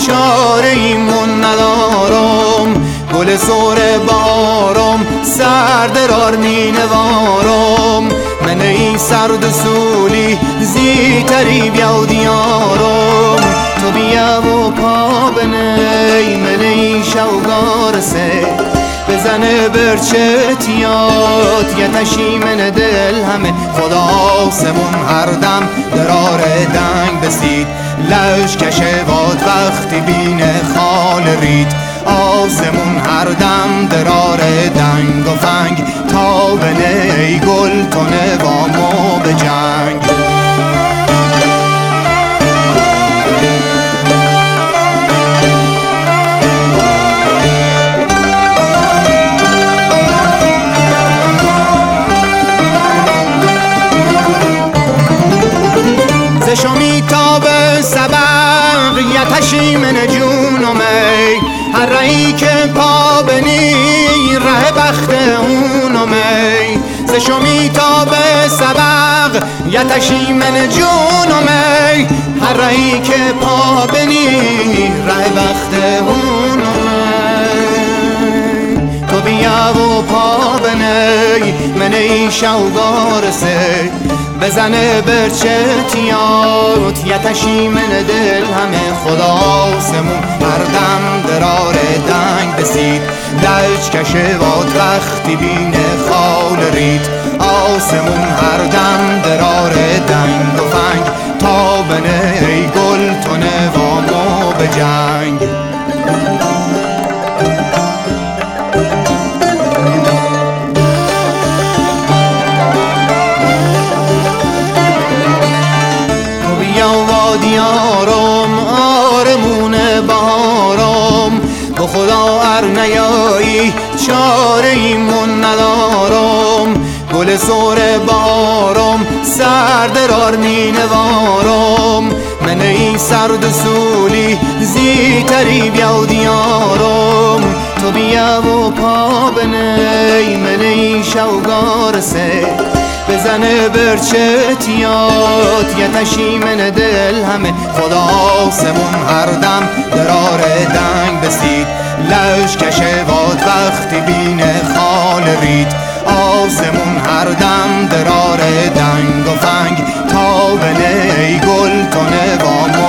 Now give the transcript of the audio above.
چاره ایمون ندارم، گل سور بارم سردرار نینوارم. من ای سرد سولی زیتری بیا دیارم، تو بیا و پا بنی من ای شوگار سه. بزنه برچتیات یتشی من دل همه، خدا آسمون هر دم درار دنگ بسید. لشکشه باد وقتی بینه خال رید، آسمون هر دم درار دنگ و فنگ. تا بنه ای گل تونه با ما به جنگ. شمی تا به سبق یتشی من جونمی، هر رهی که پا بنی ره بخت اونمی. ز شمی تا به سبق یتشی من جونمی، هر رهی که پا بنی ره بخت اونمی. تو بیا و پا بنی من ای شوگار سه، بزنه برچتیات یتشی من دل همه، خدا آسمون هر دم درار دنگ بسید. لج کشه باد وقتی بینه خال رید، آسمون هر دم درار دنگ و فنگ. تا بنه ای گل تونه با ما به جنگ. دیارم آرمون بهارم، به خدا ار نیایی چاره ایمون ندارم. گل سور بارم سردرار نینوارم، من ای سرد سولی زیتری بیا دیارم. تو بیا و پا بنی من ای شوگار سه، بزنه برچتیات یتشی من دل همه، خدا آسمون هر دم درار دنگ بسید. لشکشه باد وقتی بینه خال رید، آسمون هر دم درار دنگ و فنگ. تا بنه ای گل تونه با